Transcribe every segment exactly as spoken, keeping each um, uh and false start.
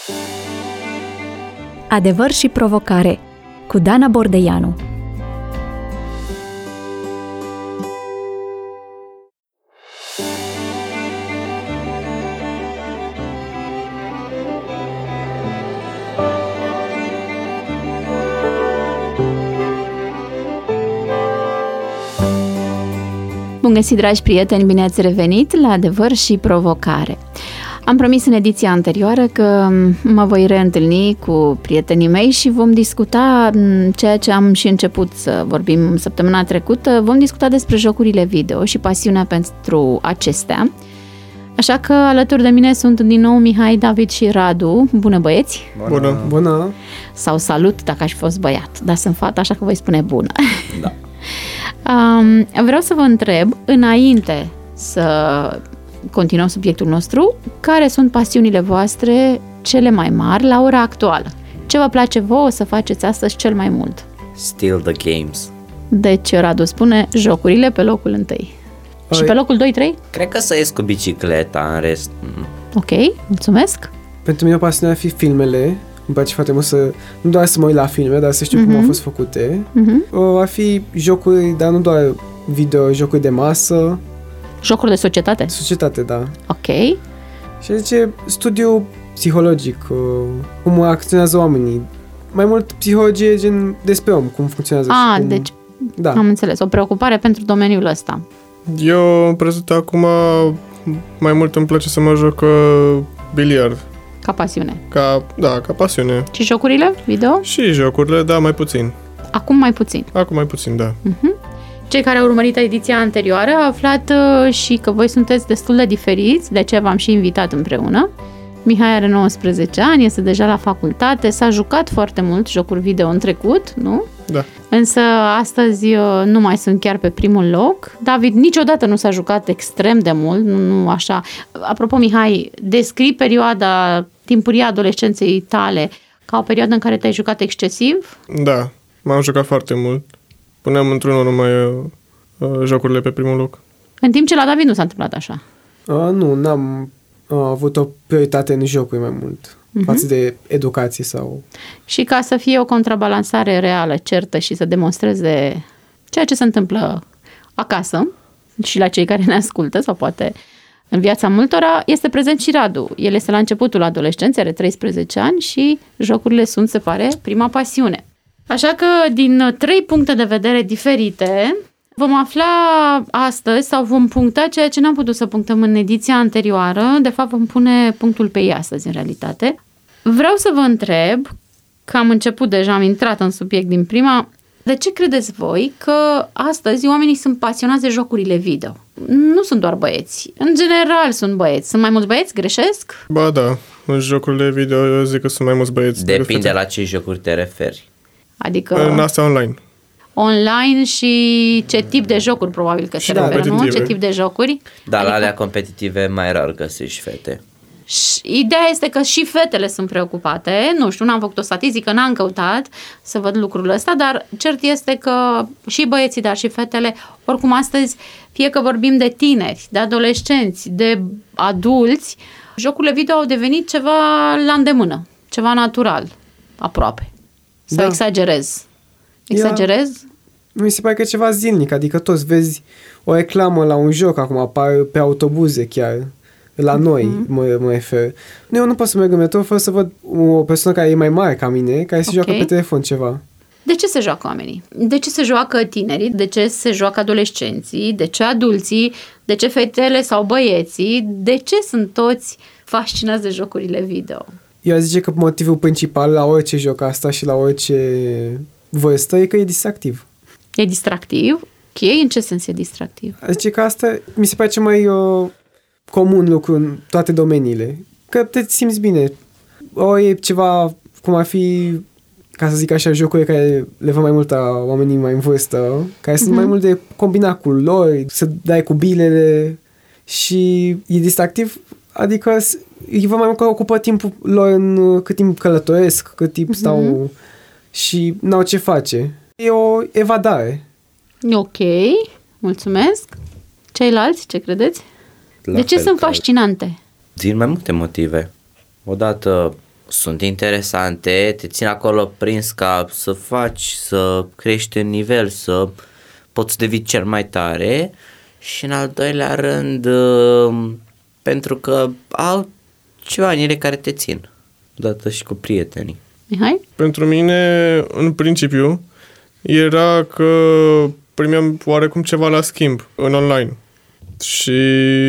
Adevăr și provocare cu Dana Bordeianu. Bun găsit, dragi prieteni, bine ați revenit la Adevăr și provocare. Am promis în ediția anterioară că mă voi reîntâlni cu prietenii mei și vom discuta ceea ce am și început să vorbim săptămâna trecută. Vom discuta despre jocurile video și pasiunea pentru acestea. Așa că alături de mine sunt din nou Mihai, David și Radu. Bună, băieți! Bună! Bună! Sau salut dacă aș fi fost băiat, dar sunt fată, așa că voi spune bună. Da. um, vreau să vă întreb, înainte să continuăm subiectul nostru, care sunt pasiunile voastre cele mai mari la ora actuală? Ce vă place vouă să faceți astăzi cel mai mult? Still the games. Deci Radu spune jocurile pe locul întâi. Oi. Și pe locul doi trei? Cred că să ies cu bicicleta, în rest. Ok, mulțumesc. Pentru mine pasiunea ar fi filmele. Îmi place foarte mult să, nu doar să mă uit la filme, dar să știu mm-hmm. cum au fost făcute. Mm-hmm. Ar fi jocuri, dar nu doar video, jocuri de masă. Jocuri de societate? Societate, da. Ok. Și zice, studiu psihologic, cum acționează oamenii. Mai mult psihologie, gen despre om, cum funcționează. Ah, și cum... deci da. Am înțeles, o preocupare pentru domeniul ăsta. Eu, în prezent, acum, mai mult îmi place să mă joc biliard. Ca pasiune? Ca, da, ca pasiune. Și jocurile video? Și jocurile, da, mai puțin. Acum mai puțin? Acum mai puțin, da. Uh-huh. Cei care au urmărit ediția anterioară au aflat uh, și că voi sunteți destul de diferiți, de aceea v-am și invitat împreună. Mihai are nouăsprezece ani, este deja la facultate, s-a jucat foarte mult jocuri video în trecut, nu? Da. Însă astăzi uh, nu mai sunt chiar pe primul loc. David niciodată nu s-a jucat extrem de mult, nu, nu așa. Apropo, Mihai, descrii perioada timpurie adolescenței tale ca o perioadă în care te-ai jucat excesiv? Da, m-am jucat foarte mult. Puneam într-unul numai uh, jocurile pe primul loc. În timp ce la David nu s-a întâmplat așa. Uh, nu, n-am uh, avut o prioritate în jocuri mai mult, uh-huh. față de educație sau... Și ca să fie o contrabalansare reală, certă și să demonstreze ceea ce se întâmplă acasă și la cei care ne ascultă sau poate în viața multora, este prezent și Radu. El este la începutul adolescenței, are treisprezece ani și jocurile sunt, se pare, prima pasiune. Așa că, din trei puncte de vedere diferite, vom afla astăzi sau vom puncta ceea ce n-am putut să punctăm în ediția anterioară. De fapt, vom pune punctul pe ei astăzi, în realitate. Vreau să vă întreb, că am început deja, am intrat în subiect din prima, de ce credeți voi că astăzi oamenii sunt pasionați de jocurile video? Nu sunt doar băieți. În general sunt băieți. Sunt mai mulți băieți? Greșesc? Ba da, în jocurile video eu zic că sunt mai mulți băieți. Depinde la ce jocuri te referi. Adică... În astea online. Online și ce tip de jocuri probabil că se referă, nu? Ce tip de jocuri? Dar adică... la alea competitive mai rar găsești fete. Și ideea este că și fetele sunt preocupate. Nu știu, n-am făcut o statistică, n-am căutat să văd lucrul ăsta, dar cert este că și băieții, dar și fetele, oricum astăzi, fie că vorbim de tineri, de adolescenți, de adulți, jocurile video au devenit ceva la îndemână, ceva natural, aproape. Sau da. exagerez? Exagerez? Ia, mi se pare că e ceva zilnic, adică toți vezi o reclamă la un joc, acum apare pe autobuze chiar, la noi, mm-hmm. mă, mă refer. Nu, eu nu pot să merg în metro fără să văd o persoană care e mai mare ca mine, care se okay. joacă pe telefon ceva. De ce se joacă oamenii? De ce se joacă tinerii? De ce se joacă adolescenții? De ce adulții? De ce fetele sau băieții? De ce sunt toți fascinați de jocurile video? Eu aș zice că motivul principal la orice joc asta și la orice vârstă e că e distractiv. E distractiv? Ok, în ce sens e distractiv? Aș zice că asta mi se pare cel mai uh, comun lucru în toate domeniile. Că te simți bine. O e ceva cum ar fi, ca să zic așa, jocuri care le văd mai mult la oamenii mai în vârstă, care mm-hmm. sunt mai mult de combinat cu lor, să dai cu bilele și e distractiv, adică îi văd mai mult că ocupă timpul lor în cât timp călătoresc, cât timp mm-hmm. stau și n-au ce face. E o evadare. Ok, mulțumesc. Ceilalți, ce credeți? La de ce sunt ca... fascinante? Din mai multe motive. Odată sunt interesante, te țin acolo prins ca să faci, să crești în nivel, să poți devii cel mai tare și în al doilea rând pentru că au ceva în ele care te țin, odată și cu prietenii. Mihai? Pentru mine, în principiu, era că primeam oarecum ceva la schimb în online. Și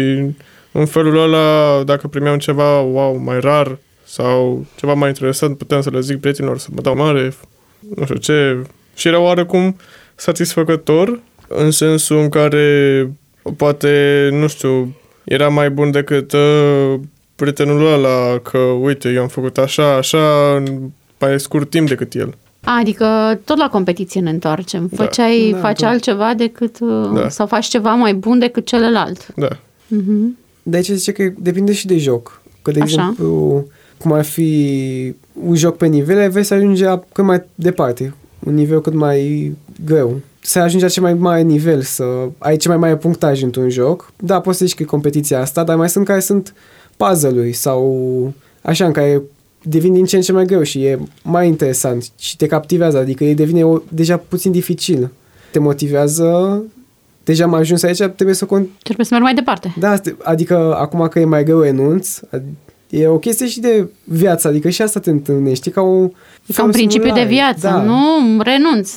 în felul ăla, dacă primeam ceva wow, mai rar sau ceva mai interesant, puteam să le zic prietenilor să mă dau mare, nu știu ce. Și era oarecum satisfăcător în sensul în care poate, nu știu, era mai bun decât uh, prietenul ăla, că uite, eu am făcut așa, așa, în mai scurt timp decât el. Adică tot la competiție ne întoarcem. Făceai, Da, faci da. altceva decât, Da. sau faci ceva mai bun decât celălalt. Da. Uh-huh. De aici zice că depinde și de joc. Că, de Așa. exemplu, cum ar fi un joc pe nivele, vei să ajungi la cât mai departe. Un nivel cât mai greu. Să ajungi la cel mai mare nivel, să ai cel mai mare punctaj într-un joc. Da, poți să zici că e competiția asta, dar mai sunt care sunt puzzle-uri sau așa, în care devin din ce în ce mai greu și e mai interesant și te captivează, adică ei devine o, deja puțin dificil. Te motivează, deja am ajuns aici, trebuie să... Con- Trebuie să mergi mai departe. da, adică acum că e mai greu renunț, e o chestie și de viață, adică și asta te întâlnești, ca o... E ca un principiu de viață, da. nu renunț.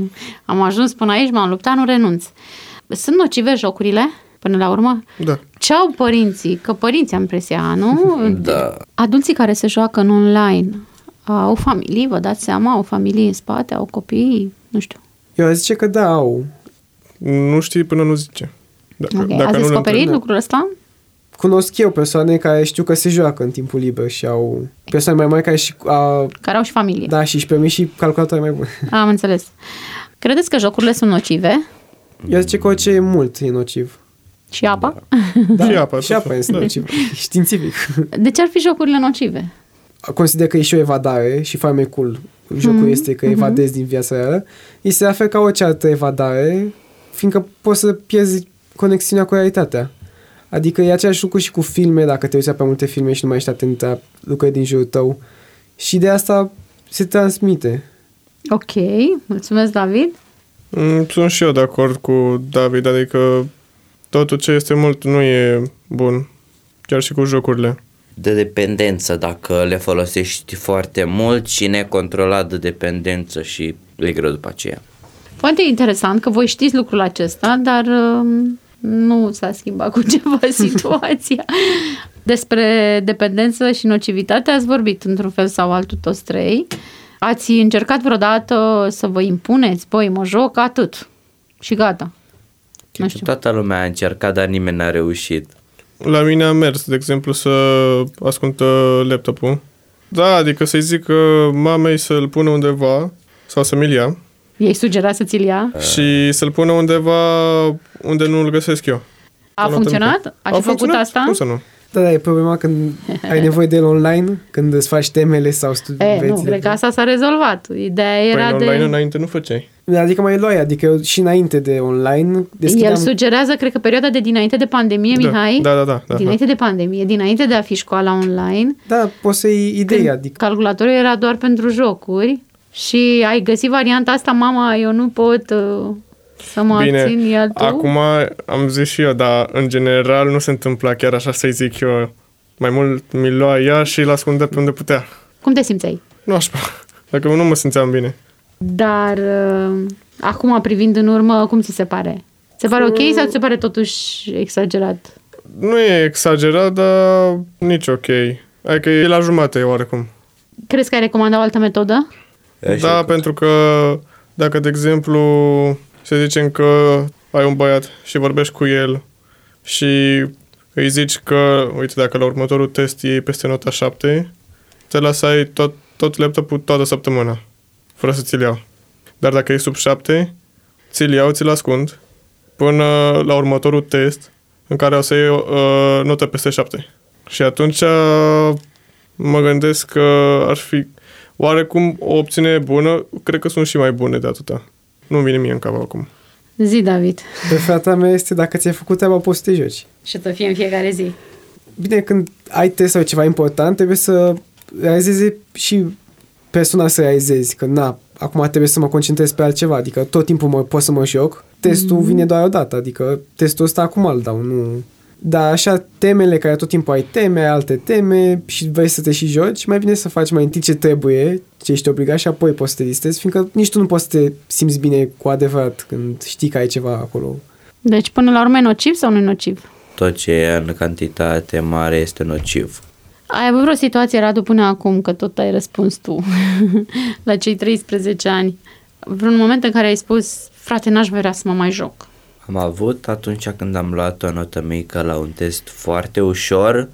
Am ajuns până aici, m-am luptat, nu renunț. Sunt nocive jocurile, până la urmă? Da. Ce au părinții? Că părinții am impresia, nu? Da. Adulții care se joacă în online au familii, vă dați seama? Au familii în spate, au copii, nu știu. Eu aș zice că da, au. Nu știi până nu zice. Dacă, Ok, dacă ați nu le descoperit întrebi- lucrul ăsta? Cunosc eu persoane care știu că se joacă în timpul liber și au persoane mai mari care și... A, Care au și familie. da, și își permit și calculatoare mai bune. Am înțeles. Credeți că jocurile sunt nocive? Eu zice că orice e mult e nociv. Și apa? Da, Și apa, și tot apa fel. este Da. nociv. Științific. De ce ar fi jocurile nocive? Consider că e și o evadare și farmecul jocul mm-hmm. este că evadezi mm-hmm. din viața reală. Este la fel ca orice altă evadare, fiindcă poți să pierzi conexiunea cu realitatea. Adică e același lucru și cu filme, dacă te uiți la pe multe filme și nu mai ești atent la lucrurile din jurul tău. Și de asta se transmite. Ok, mulțumesc, David. Mm, Sunt și eu de acord cu David, adică totul ce este mult nu e bun, chiar și cu jocurile. De dependență, dacă le folosești foarte mult și necontrolat de dependență și le greu după aceea. Foarte interesant că voi știți lucrul acesta, dar um, nu s-a schimbat cu ceva situația. Despre dependență și nocivitate ați vorbit într-un fel sau altul toți trei. Ați încercat vreodată să vă impuneți? Băi, mă joc, atât. Și gata. Nu știu. Toată lumea a încercat, dar nimeni n-a reușit. La mine a mers, de exemplu, să ascultă laptopul. Da, adică să-i zic mamei să-l pună undeva sau să mi-l ia Ei sugera să ți-l ia? și să-l pună undeva unde nu-l găsesc eu. A funcționat? A și făcut funcționat? asta? Cum să nu? Da, da, e problema când ai nevoie de el online, când îți faci temele sau studii. E, nu, cred că asta s-a rezolvat. Ideea era Păi în de... online înainte nu făceai. Adică mai luai, adică eu și înainte de online deschideam... El sugerează, cred că perioada de dinainte de pandemie, Da, Mihai? da, da, da, da. Dinainte de pandemie, dinainte de a fi școala online, Da, poți să iei idei, adică... calculatorul era doar pentru jocuri și ai găsit varianta asta, mama, eu nu pot uh, să mă Bine, abțin, iar tu? acum am zis și eu, dar în general nu se întâmpla chiar așa să-i zic eu. Mai mult mi lua ea și l-ascundea pe unde putea. Cum te simțeai? Nu așa. Dacă nu mă simțeam bine. Dar uh, acum, privind în urmă, cum ți se pare? Se pare ok sau ți se pare totuși exagerat? Nu e exagerat, dar nici ok. Adică e la jumate oarecum. Crezi că ai recomanda o altă metodă? Da, pentru că dacă, de exemplu, să zicem că ai un băiat și vorbești cu el și îi zici că, uite, dacă la următorul test iei peste nota șapte, te lasă ai tot, tot laptopul toată săptămâna, fără să ți-l iau. Dar dacă e sub șapte, ți-l iau, ți-l ascund, până la următorul test în care o să iei uh, notă peste șapte. Și atunci uh, mă gândesc că ar fi oarecum o opțiune bună, cred că sunt și mai bune de atâta. Nu vine mie în cap acum. Zi, David. Preferata mea este dacă ți-ai făcut treaba, poți să te joci. Și să fie în fiecare zi. Bine, când ai test sau ceva important, trebuie să realizeze și persoana să realizezi că na, acum trebuie să mă concentrez pe altceva, adică tot timpul mă, pot să mă joc, testul mm-hmm. vine doar o dată, adică testul ăsta acum îl dau, nu... Dar așa temele care tot timpul ai teme, ai alte teme și vrei să te și joci, mai bine să faci mai întâi ce trebuie, ce ești obligat și apoi poți să te distrezi, fiindcă nici tu nu poți să te simți bine cu adevărat când știi că ai ceva acolo. Deci până la urmă e nociv sau nu e nociv? Tot ce e în cantitate mare este nociv. Ai avut vreo situație, Radu, până acum, că tot ai răspuns tu, la cei treisprezece ani, vreun moment în care ai spus, frate, n-aș vrea să mă mai joc? Am avut atunci când am luat o notă mică la un test foarte ușor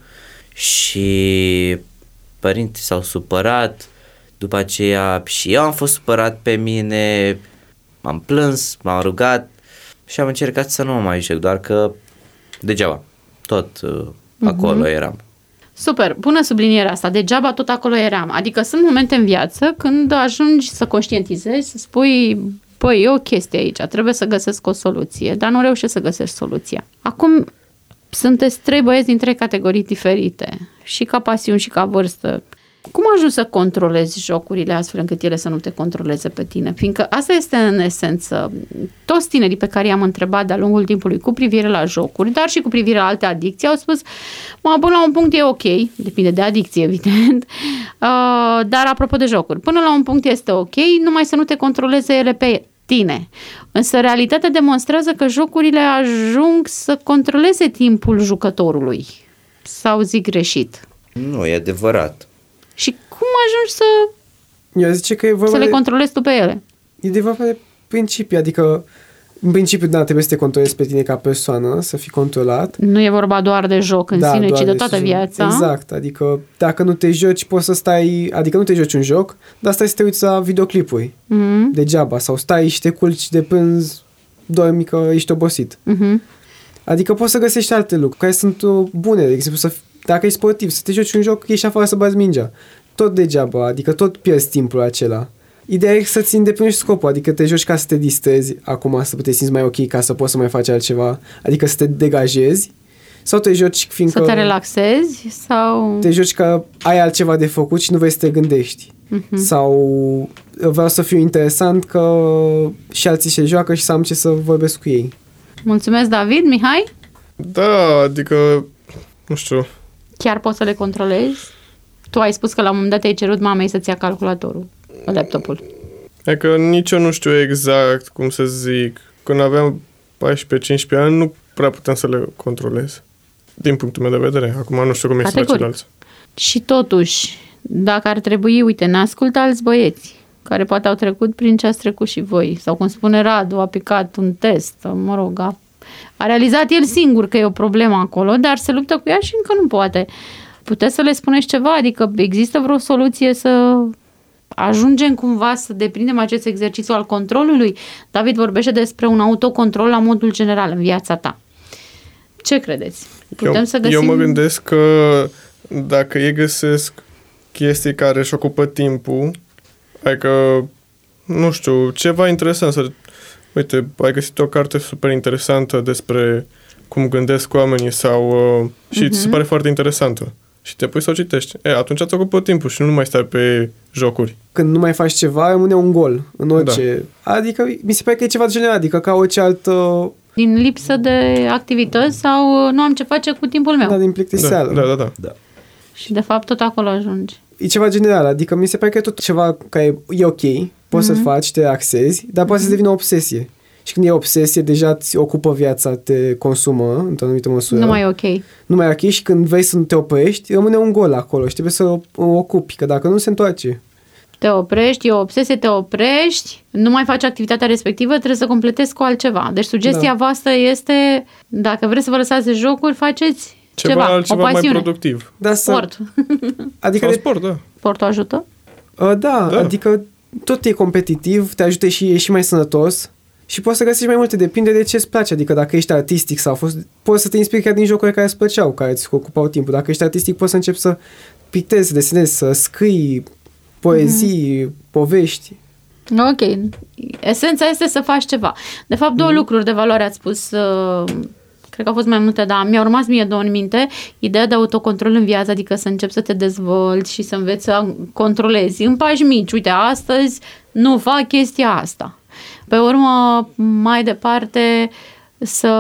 și părinții s-au supărat, după aceea și eu am fost supărat pe mine, m-am plâns, m-am rugat și am încercat să nu mă mai joc, doar că degeaba, tot uh, acolo uh-huh. eram. Super, bună sublinierea asta, degeaba tot acolo eram, adică sunt momente în viață când ajungi să conștientizezi, să spui... Păi, e o chestie aici, trebuie să găsesc o soluție, dar nu reușesc să găsesc soluția. Acum, sunteți trei băieți din trei categorii diferite, și ca pasiuni și ca vârstă. Cum ajungi să controlezi jocurile astfel încât ele să nu te controleze pe tine? Fiindcă asta este în esență. Toți tinerii pe care i-am întrebat de-a lungul timpului cu privire la jocuri, dar și cu privire la alte adicții, au spus, mă, până la un punct e ok, depinde de adicție, evident, uh, dar apropo de jocuri, până la un punct este ok, numai să nu te controleze ele pe tine. Însă realitatea demonstrează că jocurile ajung să controleze timpul jucătorului. Sau zic greșit? Nu, e adevărat. Și cum ajungi să, Eu zice că e vorba să le de, controlezi tu pe ele? e de vorba de principiu, adică în principiu, da, trebuie să te controlezi pe tine ca persoană, să fii controlat. Nu e vorba doar de joc în da, sine, ci de de toată joc. viața. Exact, adică dacă nu te joci, poți să stai, adică nu te joci un joc, dar stai să te uiți la videoclipuri Mm-hmm. degeaba, sau stai și te culci de prânz, dormi că ești obosit. Mm-hmm. Adică poți să găsești alte lucruri care sunt uh, bune, de exemplu, să, dacă ești sportiv, să te joci un joc, ieși afară să bați mingea. Tot degeaba, adică tot pierzi timpul acela. Ideea e să-ți îndeplinești scopul, adică te joci ca să te distrezi acum, să te simți mai ok, ca să poți să mai faci altceva, adică să te degajezi, sau te joci fiindcă... Să te relaxezi sau... Te joci că ai altceva de făcut și nu vrei să te gândești. Uh-huh. Sau vreau să fiu interesant că și alții se joacă și să am ce să vorbesc cu ei. Mulțumesc, David. Mihai? Da, adică, nu știu. Chiar poți să le controlezi? Tu ai spus că la un moment dat ai cerut mamei să-ți ia calculatorul, laptopul. E că nici eu nu știu exact cum să zic. Când aveam paisprezece cincisprezece ani, nu prea puteam să le controlez. Din punctul meu de vedere. Acum nu știu cum este la ceilalți. Și totuși, dacă ar trebui, uite, ne ascultă alți băieți care poate au trecut prin ce ați trecut și voi. Sau cum spune Radu, a picat un test, mă rog, a, a realizat el singur că e o problemă acolo, dar se luptă cu ea și încă nu poate. Puteți să le spuneți ceva? Adică există vreo soluție să ajungem cumva să deprindem acest exercițiu al controlului? David vorbește despre un autocontrol la modul general în viața ta. Ce credeți? Putem eu, să găsim... Eu mă gândesc că dacă ei găsesc chestii care își ocupă timpul, adică, nu știu, ceva interesant să... Uite, ai găsit o carte super interesantă despre cum gândesc oamenii sau... Uh, și uh-huh. ți se pare foarte interesantă. Și te pui să o citești. E, atunci îți ocupă timpul și nu mai stai pe jocuri. Când nu mai faci ceva, rămâne un gol în orice... Da. Adică, mi se pare că e ceva general, adică ca orice altă... Din lipsă de activități sau nu am ce face cu timpul meu. Da, din plictiseală. Da, da, da, da. Da. Și de fapt tot acolo ajungi. E ceva general, adică mi se pare că e tot ceva care e ok, poți mm-hmm. să faci, te axezi, dar poate mm-hmm. să devină o obsesie. Și când e obsesie, deja îți ocupă viața, te consumă într-o anumită măsură. Nu mai e ok. Nu mai e ok și când vrei să te oprești, rămâne un gol acolo și trebuie să o ocupi, că dacă nu se întoarce. Te oprești, e o obsesie, te oprești, nu mai faci activitatea respectivă, trebuie să completezi cu altceva. Deci sugestia da. voastră este, dacă vreți să vă lăsați de jocuri, faceți ceva, ceva altceva o pasiune. mai productiv. Da, sport. Adică Sau de... sport, da. Sportul ajută? Uh, da, da, adică tot e competitiv, te ajută și ești și mai sănătos și poți să găsești mai multe, depinde de ce îți place, adică dacă ești artistic sau fost, poți să te inspiri chiar din jocuri care îți plăceau, care îți ocupau timpul. Dacă ești artistic, poți să începi să pictezi, să desenezi, să scrii poezii, mm-hmm. povești. Ok. Esența este să faci ceva. De fapt, două mm-hmm. lucruri de valoare ați spus, uh, cred că au fost mai multe, dar mi-au rămas mie două în minte, ideea de autocontrol în viață, adică să începi să te dezvolți și să înveți să controlezi în pași mici. Uite, astăzi nu fac chestia asta. Pe urmă, mai departe, să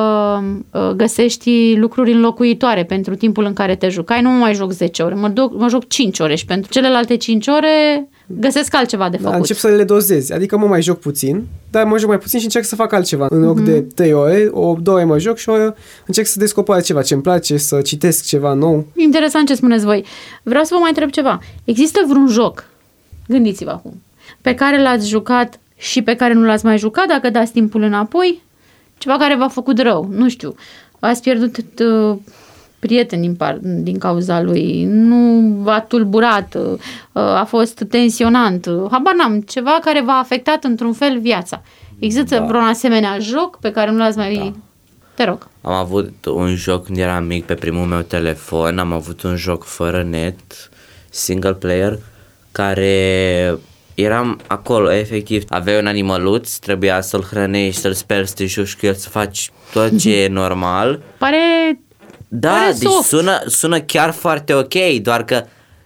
găsești lucruri înlocuitoare pentru timpul în care te jucai. Nu mă mai joc zece ore, mă, duc, mă joc cinci ore și pentru celelalte cinci ore găsesc altceva de făcut. Da, încep să le dozezi, adică mă mai joc puțin, dar mă joc mai puțin și încerc să fac altceva. În loc mm-hmm. de trei ore, o două ore mă joc și o oră încerc să descoper altceva ce îmi place, să citesc ceva nou. Interesant ce spuneți voi. Vreau să vă mai întreb ceva. Există vreun joc, gândiți-vă acum, pe care l-ați jucat și pe care nu l-ați mai jucat, dacă dați timpul înapoi? Ceva care v-a făcut rău, nu știu, ați pierdut uh, prieteni din, par, din cauza lui, nu v-a tulburat, uh, a fost tensionant, uh, habar n-am, ceva care v-a afectat într-un fel viața. Există da. vreun asemenea joc pe care nu l-ați mai... Da. Te rog. Am avut un joc când eram mic pe primul meu telefon, am avut un joc fără net, single player, care... Eram acolo, efectiv, aveai un animăluț, trebuia să-l hrănești, să-l speli, să te joci cu el, să faci tot ce e normal. Pare Da, pare deci soft. sună, sună chiar foarte ok, doar că,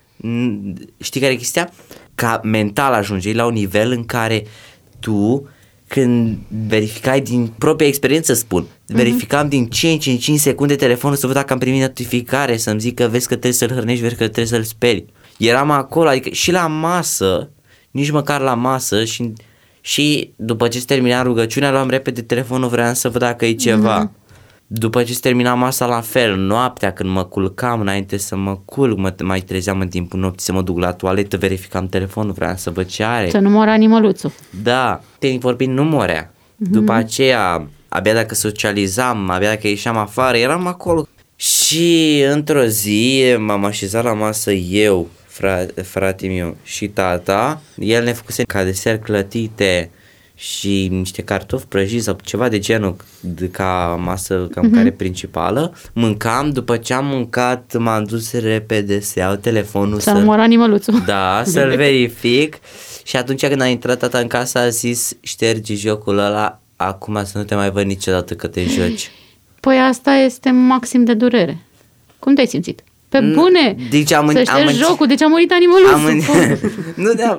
știi care e chestia? Ca mental ajungeai la un nivel în care tu, când verificai din propria experiență, spun, mm-hmm. verificam din cinci în cinci secunde telefonul să văd dacă am primit notificare, să-mi zic că vezi că trebuie să-l hrănești, vezi că trebuie să-l speli. Eram acolo, adică și la masă, nici măcar la masă și, și după ce se termina rugăciunea luam repede telefonul, vreau să văd dacă e ceva. Mm-hmm. După ce se termina masa la fel, noaptea când mă culcam, înainte să mă culc, mă mai trezeam în timpul nopții să mă duc la toaletă, verificam telefonul, vreau să văd ce are. Să nu moară animăluțul. Da, tehnic vorbind nu morea. Mm-hmm. După aceea, abia dacă socializam, abia dacă ieșeam afară, eram acolo. Și într-o zi m-am așezat la masă eu, Frate, frate meu și tata, el ne făcuse ca desert clătite și niște cartofi prăjiți sau ceva de genul de ca masă, ca mâncare mm-hmm. principală. Mâncam, după ce am mâncat m-am dus repede să iau telefonul să moară animăluțul. Da, să-l verific și atunci când a intrat tata în casă a zis ștergi jocul ăla, acum să nu te mai văd niciodată că te joci. Păi asta este maxim de durere. Cum te-ai simțit? Pe bune, deci am, să ștergi am, jocul, deci a murit animăluțul. Am, nu, da,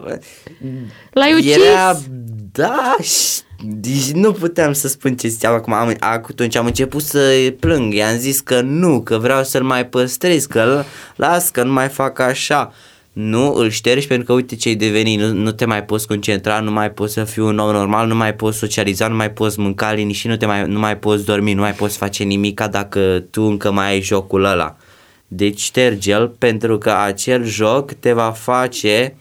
l-ai ucis? Era, da, deci nu puteam să spun ce ziceam acum. Am, atunci am început să plâng, i-am zis că nu, că vreau să-l mai păstrez, că las, că nu mai fac așa. Nu, îl ștergi pentru că uite ce-ai devenit, nu, nu te mai poți concentra, nu mai poți să fii un om normal, nu mai poți socializa, nu mai poți mânca liniștit, nu, te mai, nu mai poți dormi, nu mai poți face nimica dacă tu încă mai ai jocul ăla. Deci șterge-l pentru că acel joc te va face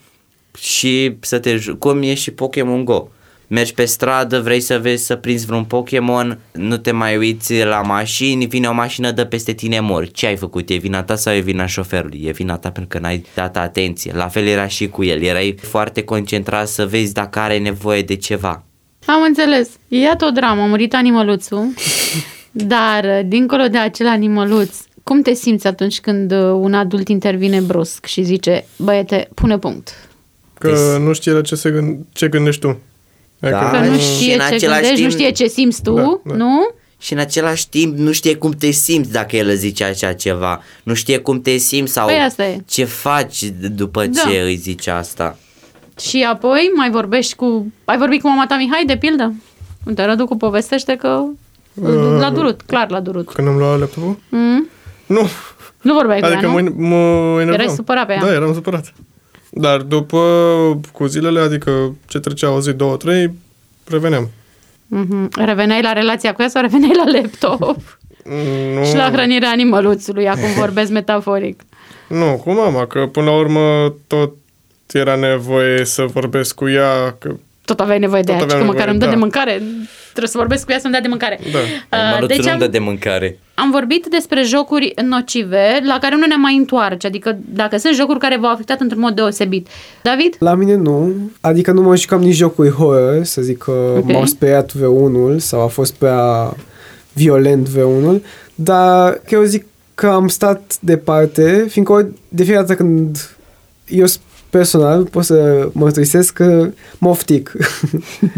și să te ju- cum e și Pokémon Go. Mergi pe stradă, vrei să vezi să prinzi vreun Pokémon, nu te mai uiți la mașini, vine o mașină, dă peste tine, mori. Ce ai făcut? E vina ta sau e vina șoferului? E vina ta pentru că n-ai dat atenție. La fel era și cu el, erai foarte concentrat să vezi dacă are nevoie de ceva. Am înțeles. E iată o dramă, a murit animăluțul, dar dincolo de acel animăluț, cum te simți atunci când un adult intervine brusc și zice, băiete, pune punct? Că deci... nu știe la ce, se gând... ce gândești tu. Da, că nu știe ce gândești, timp... nu știe ce simți tu, da, da. Nu? Și în același timp nu știe cum te simți dacă el îți zice așa ceva. Nu știe cum te simți sau păi ce faci după da. ce îi zice asta. Și apoi mai vorbești cu... Ai vorbit cu mama ta, Mihai, de pildă? Uite, Răducu povestește că uh, l-a durut, clar l-a durut. Când am luat laptopul? Mm? Nu. Nu vorbeai cu adică ea, nu? mă, mă enervam. Erai supărat pe ea. Da, eram supărat. Dar după, cu zilele, adică ce trecea o zi, două, trei, reveneam. Mm-hmm. Reveneai la relația cu ea sau reveneai la laptop? Nu. Și la hrănirea animăluțului, acum vorbesc metaforic. Nu, cu mama, că până la urmă tot era nevoie să vorbesc cu ea. Că tot aveai nevoie de ea, că măcar îmi dă da. de mâncare. Trebuie să vorbesc cu ea să-mi dea de mâncare. Da. Animăluțul deci nu-mi dă de mâncare. Am vorbit despre jocuri nocive la care nu ne mai întoarce, adică dacă sunt jocuri care v-au afectat într-un mod deosebit. David? La mine nu, adică nu mă jucam nici jocuri horror, să zic că okay. m-au speriat vreunul sau a fost prea violent vreunul, dar eu zic că am stat departe, fiindcă de fiecare dată când eu personal pot să mărturisesc că mă oftic.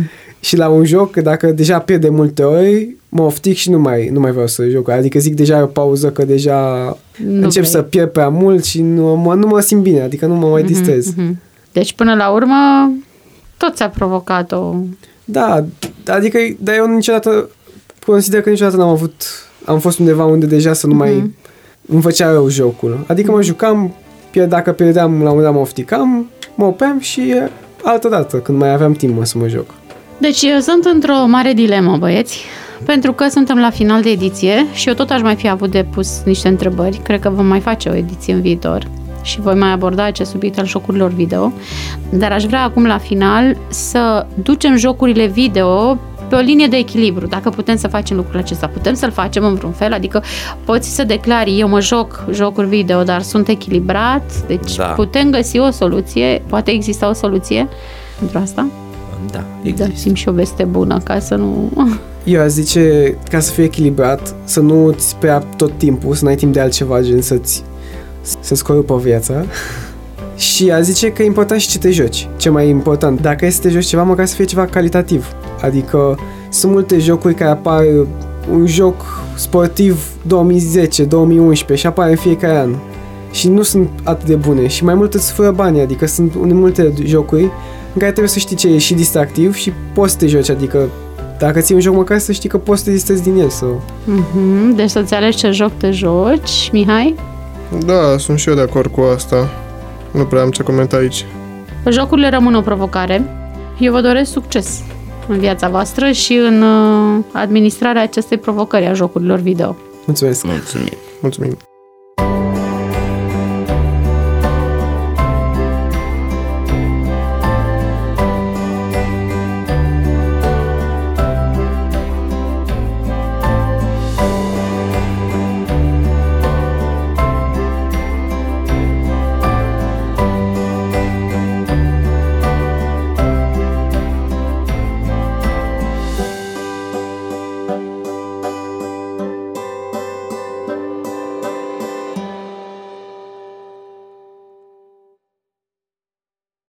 Și la un joc, dacă deja pierd de multe ori, mă oftic și nu mai, nu mai vreau să joc. Adică zic deja o pauză că deja nu încep vrei. Să pierd prea mult și nu mă, nu mă simt bine, adică nu mă mai distrez. Mm-hmm, mm-hmm. Deci până la urmă tot ți-a provocat o... Da, adică dar eu niciodată consider că niciodată n-am avut, am fost undeva unde deja să nu mm-hmm. mai îmi făcea rău jocul. Adică mă jucam, dacă pierdeam la un moment dat mă ofticam, mă opream și altă dată, când mai aveam timp mă, să mă joc. Deci eu sunt într-o mare dilemă, băieți, pentru că suntem la final de ediție și eu tot aș mai fi avut de pus niște întrebări. Cred că vom mai face o ediție în viitor și voi mai aborda acest subiect al jocurilor video, dar aș vrea acum la final să ducem jocurile video pe o linie de echilibru. Dacă putem să facem lucrul acesta, putem să-l facem în vreun fel, adică poți să declari, eu mă joc jocuri video, dar sunt echilibrat, deci da. Putem găsi o soluție, poate exista o soluție pentru asta? Da, există. Dați-mi și o veste bună, ca să nu... Eu aș zice, ca să fie echilibrat, să nu îți prea tot timpul, să n-ai timp de altceva, gen să-ți să-ți corupă viața. Și aș zice că e important și ce te joci. Ce mai important, dacă e să te joci ceva, măcar să fie ceva calitativ. Adică sunt multe jocuri care apar, un joc sportiv două mii zece două mii unsprezece și apare în fiecare an. Și nu sunt atât de bune și mai mult îți fără bani, adică sunt multe jocuri în care trebuie să știi ce e și distractiv și poți să te joci, adică dacă ții un joc măcar să știi că poți să te distrezi din el. Sau... Mm-hmm. Deci să-ți alegi ce joc te joci, Mihai? Da, sunt și eu de acord cu asta. Nu prea am ce comenta aici. Jocurile rămân o provocare. Eu vă doresc succes în viața voastră și în administrarea acestei provocări a jocurilor video. Mulțumesc! Mulțumim! Mulțumim!